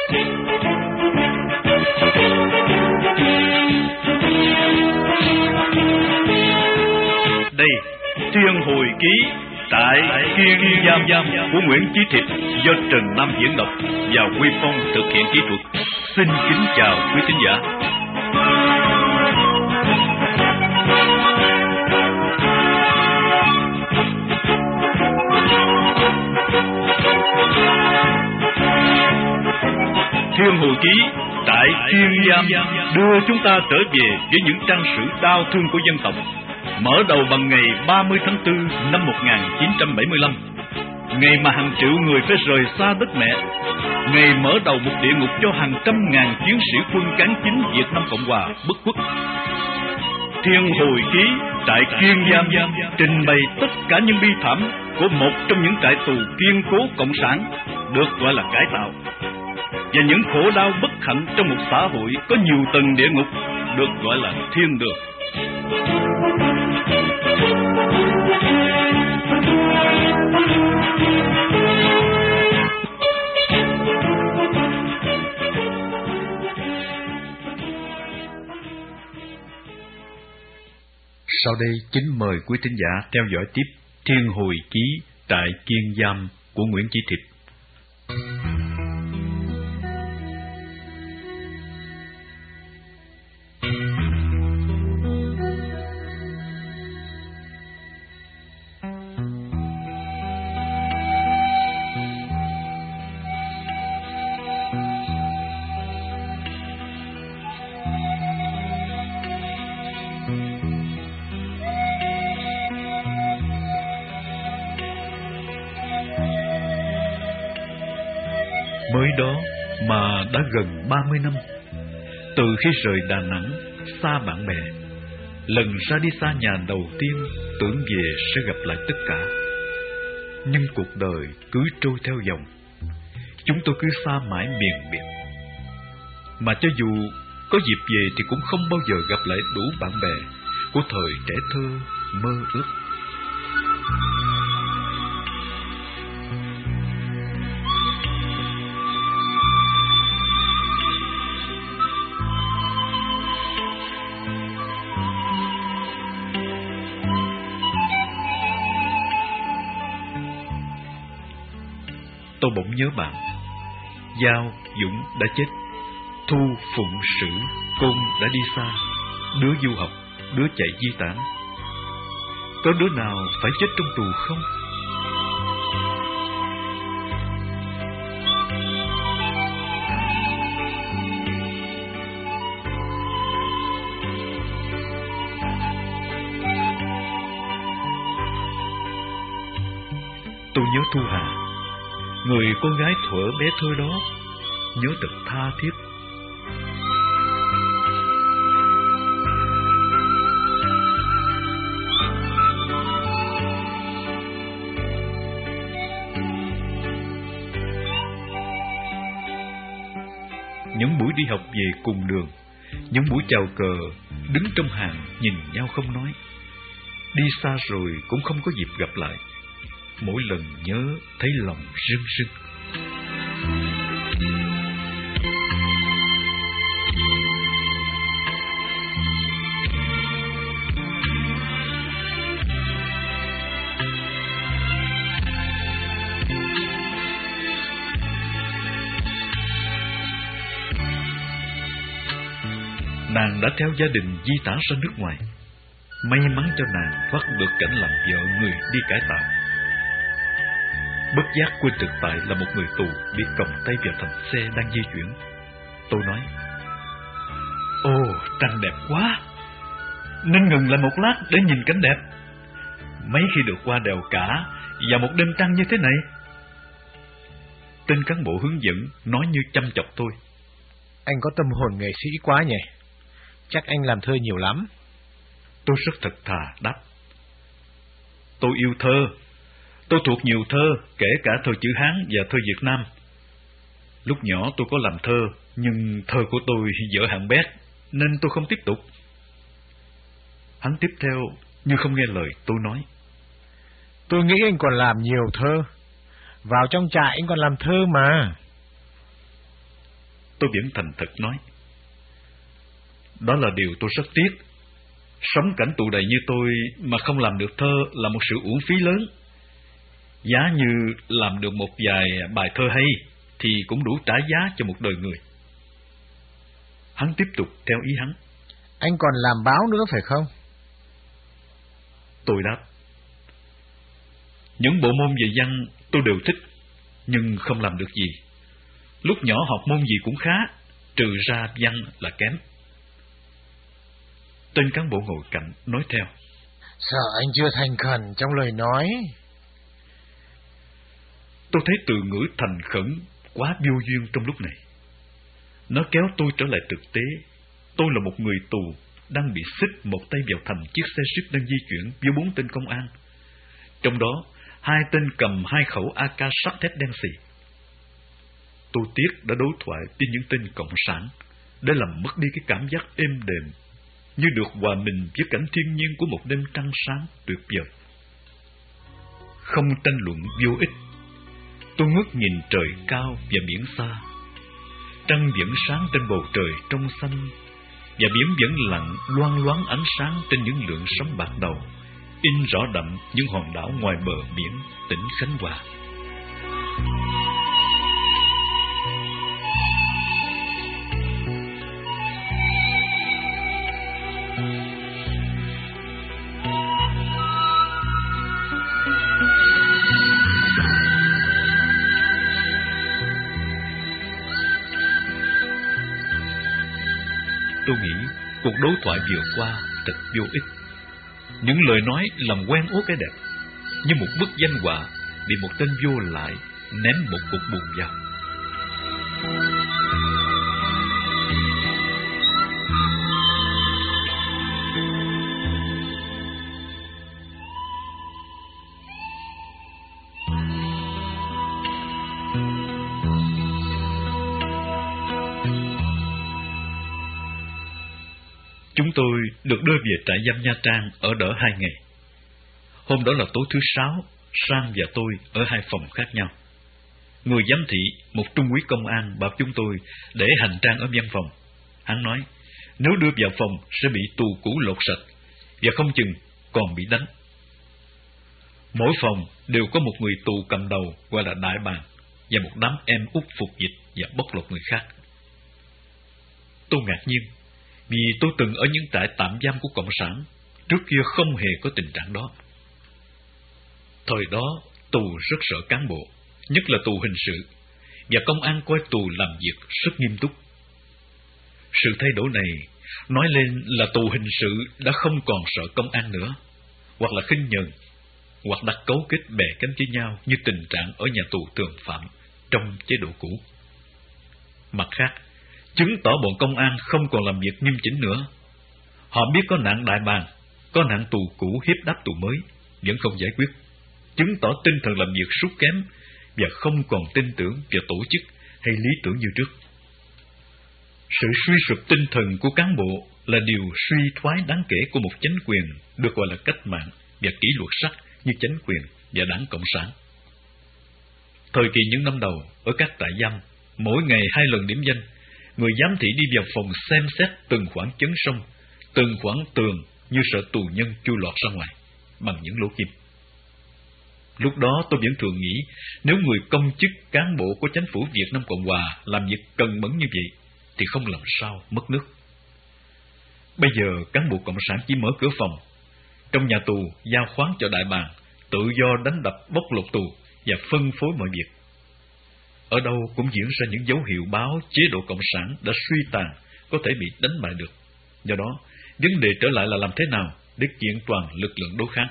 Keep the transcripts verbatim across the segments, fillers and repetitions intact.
Đây, Thiên Hồi Ký tại Kiên Giam của Nguyễn Chí Thiệp do Trần Nam diễn đọc và Huy Phong thực hiện kỹ thuật. Xin kính chào quý thính giả. Thiên Hồi Ký tại Kiên Giam đưa chúng ta trở về với những trang sử đau thương của dân tộc, mở đầu bằng ngày ba mươi tháng tư năm một nghìn chín trăm bảy mươi lăm, ngày mà hàng triệu người phải rời xa đất mẹ, ngày mở đầu một địa ngục cho hàng trăm ngàn chiến sĩ quân cán chính Việt Nam Cộng Hòa bất khuất. Thiên Hồi Ký tại Kiên Giam trình bày tất cả những bi thảm của một trong những trại tù kiên cố cộng sản được gọi là cải tạo, và những khổ đau bất hạnh trong một xã hội có nhiều tầng địa ngục được gọi là thiên đường. Sau đây kính mời quý thính giả theo dõi tiếp Thiên Hồi Ký tại Kiên Giam của Nguyễn Chí Thiệp. Mới đó mà đã gần ba mươi năm, từ khi rời Đà Nẵng xa bạn bè, lần ra đi xa nhà đầu tiên tưởng về sẽ gặp lại tất cả. Nhưng cuộc đời cứ trôi theo dòng, chúng tôi cứ xa mãi miền biệt. Mà cho dù có dịp về thì cũng không bao giờ gặp lại đủ bạn bè của thời trẻ thơ mơ ước. Tôi bỗng nhớ bạn. Giao, Dũng đã chết, Thu, Phụng, Sử, Côn đã đi xa, đứa du học, đứa chạy di tản. Có đứa nào phải chết trong tù không? Tôi nhớ Thu Hà, người con gái thuở bé thơ đó, nhớ thật tha thiết. Những buổi đi học về cùng đường, những buổi chào cờ, đứng trong hàng nhìn nhau không nói. Đi xa rồi cũng không có dịp gặp lại. Mỗi lần nhớ thấy lòng rưng rưng. Nàng đã theo gia đình di tản ra nước ngoài. May mắn cho nàng thoát được cảnh làm vợ người đi cải tạo. Bất giác quên thực tại là một người tù bị còng tay vào thành xe đang di chuyển. Tôi nói: "Ồ, trăng đẹp quá, nên ngừng lại một lát để nhìn cảnh đẹp. Mấy khi được qua đèo Cả và một đêm trăng như thế này." Tên cán bộ hướng dẫn nói như chăm chọc tôi: "Anh có tâm hồn nghệ sĩ quá nhỉ? Chắc anh làm thơ nhiều lắm." Tôi rất thật thà đáp: "Tôi yêu thơ. Tôi thuộc nhiều thơ, kể cả thơ chữ Hán và thơ Việt Nam. Lúc nhỏ tôi có làm thơ, nhưng thơ của tôi dở hạng bét, nên tôi không tiếp tục." Hắn tiếp theo như không nghe lời tôi nói: "Tôi nghĩ anh còn làm nhiều thơ. Vào trong trại anh còn làm thơ mà." tôi vẫn thành thật nói. Đó là điều tôi rất tiếc. Sống cảnh tù đầy như tôi mà không làm được thơ là một sự uổng phí lớn. Giá như làm được một vài bài thơ hay thì cũng đủ trả giá cho một đời người. Hắn tiếp tục theo ý hắn. Anh còn làm báo nữa phải không? Tôi đáp. Những bộ môn về văn tôi đều thích, nhưng không làm được gì. Lúc nhỏ học môn gì cũng khá, trừ ra văn là kém. Tên cán bộ ngồi cạnh nói theo. Sợ anh chưa thành khẩn trong lời nói. Tôi thấy từ ngữ thành khẩn quá vô duyên trong lúc này. Nó kéo tôi trở lại thực tế. Tôi là một người tù đang bị xích một tay vào thành chiếc xe jeep đang di chuyển với bốn tên công an. Trong đó, hai tên cầm hai khẩu a ca sắt thép đen xì. Tôi tiếc đã đối thoại với những tên cộng sản để làm mất đi cái cảm giác êm đềm, như được hòa mình với cảnh thiên nhiên của một đêm trăng sáng tuyệt vời. Không tranh luận vô ích. Tôi ngước nhìn trời cao và biển xa. Trăng vẫn sáng trên bầu trời trong xanh, và biển vẫn lặng loang loáng ánh sáng trên những lượng sóng bạc đầu, in rõ đậm những hòn đảo ngoài bờ biển tỉnh Khánh Hòa. Tôi nghĩ cuộc đối thoại vừa qua thật vô ích. Những lời nói làm quen uất cái đẹp, như một bức danh họa bị một tên vô lại ném một cục bùn vào. Chúng tôi được đưa về trại giam Nha Trang ở đỡ hai ngày. Hôm đó là tối thứ sáu, Sang và tôi ở hai phòng khác nhau. Người giám thị, một trung úy công an, bảo chúng tôi để hành trang ở văn phòng. Hắn nói, nếu đưa vào phòng sẽ bị tù cũ lột sạch, và không chừng còn bị đánh. Mỗi phòng đều có một người tù cầm đầu gọi là đại bàng, và một đám em út phục dịch và bóc lột người khác. Tôi ngạc nhiên, vì tôi từng ở những trại tạm giam của Cộng sản, trước kia không hề có tình trạng đó. Thời đó, tù rất sợ cán bộ, nhất là tù hình sự, và công an coi tù làm việc rất nghiêm túc. Sự thay đổi này nói lên là tù hình sự đã không còn sợ công an nữa, hoặc là khinh nhờn, hoặc đã cấu kết bè cánh với nhau như tình trạng ở nhà tù thường phạm trong chế độ cũ. Mặt khác, chứng tỏ bọn công an không còn làm việc nghiêm chỉnh nữa. Họ biết có nạn đại bàng, có nạn tù cũ hiếp đáp tù mới, vẫn không giải quyết, chứng tỏ tinh thần làm việc sút kém và không còn tin tưởng vào tổ chức hay lý tưởng như trước. Sự suy sụp tinh thần của cán bộ là điều suy thoái đáng kể của một chính quyền được gọi là cách mạng và kỷ luật sắc như chính quyền và đảng Cộng sản. Thời kỳ những năm đầu, ở các trại giam, mỗi ngày hai lần điểm danh, người giám thị đi vào phòng xem xét từng khoảng chấn sông, từng khoảng tường như sợ tù nhân chui lọt ra ngoài bằng những lỗ kim. Lúc đó tôi vẫn thường nghĩ, nếu người công chức cán bộ của chính phủ Việt Nam Cộng Hòa làm việc cần mẫn như vậy, thì không làm sao mất nước. Bây giờ cán bộ Cộng sản chỉ mở cửa phòng, trong nhà tù giao khoán cho đại bàng, tự do đánh đập bóc lột tù và phân phối mọi việc. Ở đâu cũng diễn ra những dấu hiệu báo chế độ Cộng sản đã suy tàn, có thể bị đánh bại được. Do đó, vấn đề trở lại là làm thế nào để kiện toàn lực lượng đối kháng.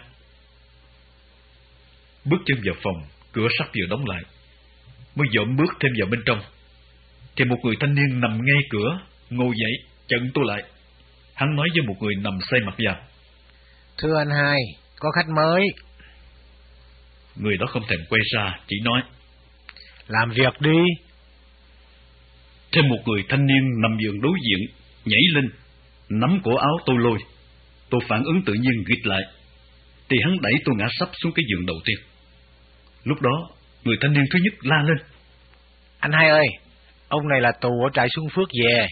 Bước chân vào phòng, cửa sắt vừa đóng lại, mới dọn bước thêm vào bên trong, thì một người thanh niên nằm ngay cửa, ngồi dậy, chặn tôi lại. Hắn nói với một người nằm xoay mặt vào. Thưa anh hai, có khách mới. Người đó không thèm quay ra, chỉ nói. Làm việc đi. Thêm một người thanh niên nằm giường đối diện, nhảy lên, nắm cổ áo tôi lôi. Tôi phản ứng tự nhiên gịch lại, thì hắn đẩy tôi ngã sấp xuống cái giường đầu tiên. Lúc đó, người thanh niên thứ nhất la lên. Anh hai ơi, Ông này là tù ở trại Xuân Phước về.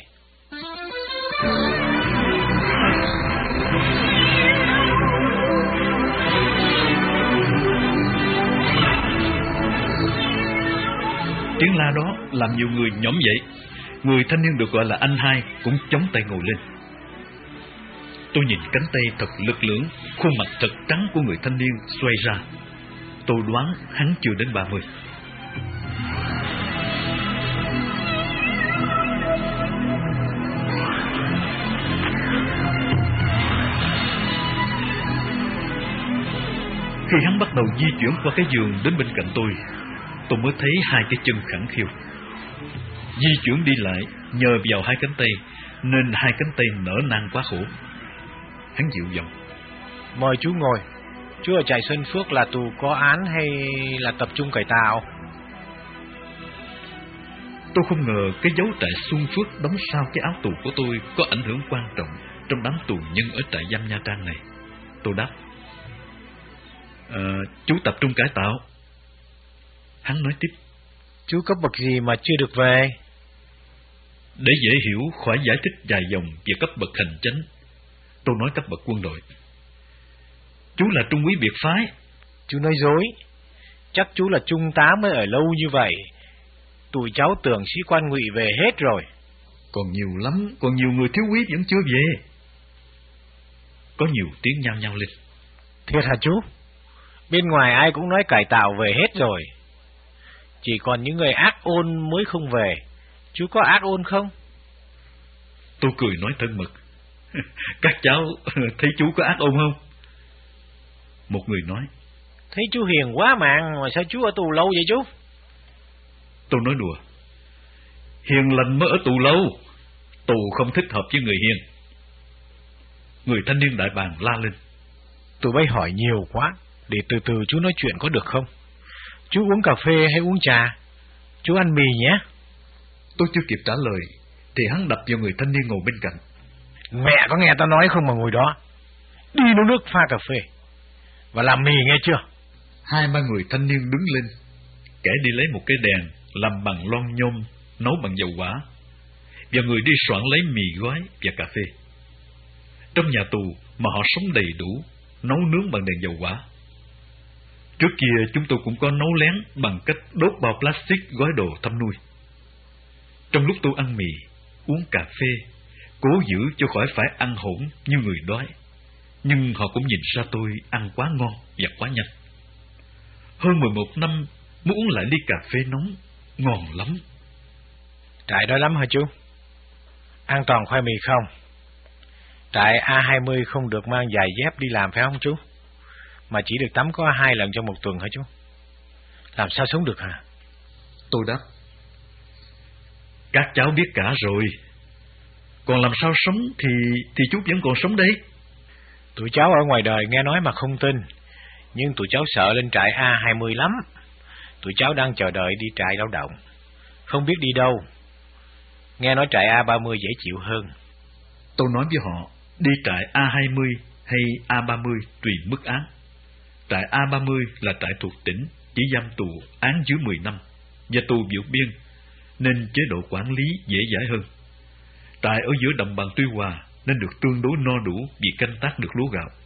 Tiếng la đó làm nhiều người nhổm dậy. Người thanh niên được gọi là anh hai cũng chống tay ngồi lên. Tôi nhìn cánh tay thật lực lưỡng, khuôn mặt thật trắng của người thanh niên xoay ra. Tôi đoán hắn chưa đến ba mươi. Khi hắn bắt đầu di chuyển qua cái giường đến bên cạnh tôi, tôi mới thấy hai cái chân khẳng khiu. Di chuyển đi lại nhờ vào hai cánh tay, nên hai cánh tay nở nang quá khổ. Hắn dịu giọng: Mời chú ngồi. Chú ở trại Xuân Phước là tù có án hay là tập trung cải tạo? Tôi không ngờ cái dấu trại Xuân Phước đóng sau cái áo tù của tôi có ảnh hưởng quan trọng trong đám tù nhân ở trại giam Nha Trang này. Tôi đáp: à, chú tập trung cải tạo. Hắn nói tiếp: Chú cấp bậc gì mà chưa được về? Để dễ hiểu khỏi giải thích dài dòng về cấp bậc hành chánh, tôi nói cấp bậc quân đội. Chú là trung úy biệt phái. Chú nói dối. Chắc chú là trung tá mới ở lâu như vậy. Tụi cháu tưởng sĩ quan Ngụy về hết rồi. Còn nhiều lắm, còn nhiều người thiếu úy vẫn chưa về. Có nhiều tiếng nhao nhao lên. Thiệt hả chú? Bên ngoài ai cũng nói cải tạo về hết rồi. Chỉ còn những người ác ôn mới không về. Chú có ác ôn không? Tôi cười nói thân mật: Các cháu thấy chú có ác ôn không? Một người nói: Thấy chú hiền quá mà, mà sao chú ở tù lâu vậy chú? Tôi nói đùa: Hiền lành mới ở tù lâu. Tù không thích hợp với người hiền. Người thanh niên đại bàng la lên: Tụi bay hỏi nhiều quá, để từ từ chú nói chuyện có được không? Chú uống cà phê hay uống trà? Chú ăn mì nhé. Tôi chưa kịp trả lời thì hắn đập vào người thanh niên ngồi bên cạnh. Mẹ có nghe tao nói không mà ngồi đó. Đi nấu nước pha cà phê và làm mì nghe chưa? Hai ba người thanh niên đứng lên, kẻ đi lấy một cái đèn làm bằng lon nhôm nấu bằng dầu hỏa, và người đi soạn lấy mì gói và cà phê. Trong nhà tù mà họ sống đầy đủ, nấu nướng bằng đèn dầu hỏa. Trước kia chúng tôi cũng có nấu lén bằng cách đốt bao plastic gói đồ thăm nuôi. Trong lúc tôi ăn mì, uống cà phê, cố giữ cho khỏi phải ăn hỗn như người đói, nhưng họ cũng nhìn ra tôi ăn quá ngon và quá nhanh. Hơn mười một năm muốn uống lại ly cà phê nóng, ngon lắm. Trại đó lắm hả chú? An toàn khoai mì không? Trại A hai mươi không được mang giày dép đi làm phải không chú? Mà chỉ được tắm có hai lần trong một tuần hả chú? Làm sao sống được hả? Tôi đáp: Các cháu biết cả rồi. Còn làm sao sống thì thì chú vẫn còn sống đấy. Tụi cháu ở ngoài đời nghe nói mà không tin, nhưng tụi cháu sợ lên trại A hai mươi lắm. Tụi cháu đang chờ đợi đi trại lao động, không biết đi đâu. Nghe nói trại A ba mươi dễ chịu hơn. Tôi nói với họ, đi trại A hai mươi hay A ba mươi tùy mức án. Trại A ba mươi là trại thuộc tỉnh, chỉ giam tù án dưới mười năm, và tù vượt biên, nên chế độ quản lý dễ dãi hơn. Trại ở giữa đồng bằng Tuy Hòa nên được tương đối no đủ vì canh tác được lúa gạo.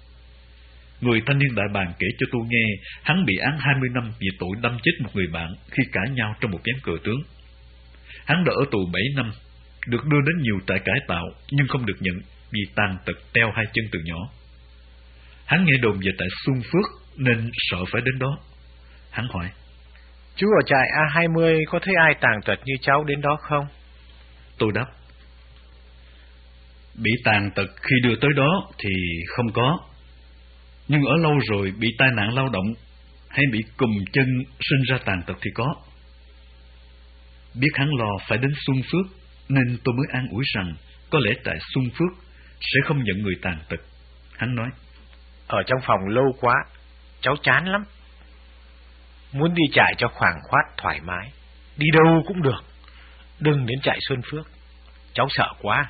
Người thanh niên đại bàng kể cho tôi nghe, hắn bị án hai mươi năm vì tội đâm chết một người bạn khi cãi nhau trong một ván cờ tướng. Hắn đã ở tù bảy năm, được đưa đến nhiều trại cải tạo nhưng không được nhận vì tàn tật teo hai chân từ nhỏ. Hắn nghe đồn về trại Xuân Phước nên sợ phải đến đó. Hắn hỏi: Chú ở trại A hai mươi có thấy ai tàn tật như cháu đến đó không? Tôi đáp: Bị tàn tật khi đưa tới đó thì không có, nhưng ở lâu rồi bị tai nạn lao động hay bị cùm chân sinh ra tàn tật thì có. Biết hắn lo phải đến Xuân Phước nên tôi mới an ủi rằng có lẽ trại Xuân Phước sẽ không nhận người tàn tật. Hắn nói: Ở trong phòng lâu quá, cháu chán lắm. Muốn đi trại cho khoảng khoát thoải mái, đi đâu cũng được. Đừng đến trại Xuân Phước, cháu sợ quá.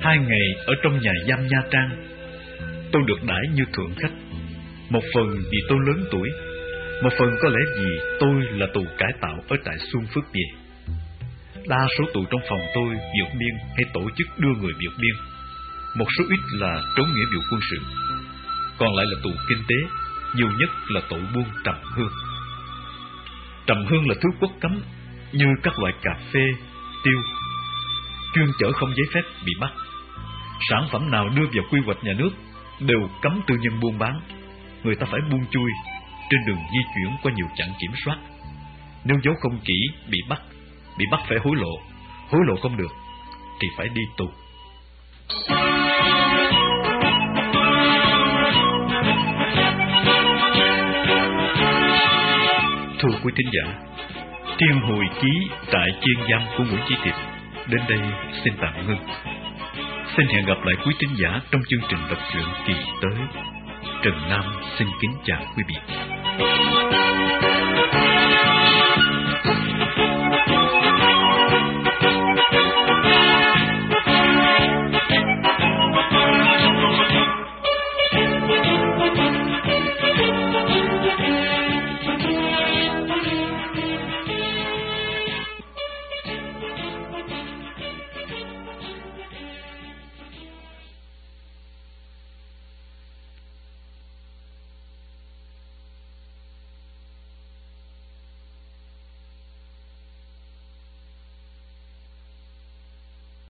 Hai ngày ở trong nhà giam Nha Trang, tôi được đãi như thượng khách. Một phần vì tôi lớn tuổi, một phần có lẽ vì tôi là tù cải tạo ở trại Xuân Phước về. Đa số tù trong phòng tôi vượt biên hay tổ chức đưa người vượt biên, một số ít là trốn nghĩa vụ quân sự, còn lại là tù kinh tế, nhiều nhất là tội buôn trầm hương. Trầm hương là thứ quốc cấm như các loại cà phê, tiêu. Chuyên chở không giấy phép bị bắt. Sản phẩm nào đưa vào quy hoạch nhà nước đều cấm tư nhân buôn bán. Người ta phải buôn chui trên đường di chuyển qua nhiều chặng kiểm soát. Nếu giấu không kỹ bị bắt, bị bắt phải hối lộ, hối lộ không được thì phải đi tù. Thưa quý thính giả, Thiên Hồi Ký tại Chiên Giam của Nguyễn Chí Thiệp đến đây xin tạm ngưng. Xin hẹn gặp lại quý thính giả trong chương trình đọc truyện kỳ tới. Trần Nam xin kính chào quý vị.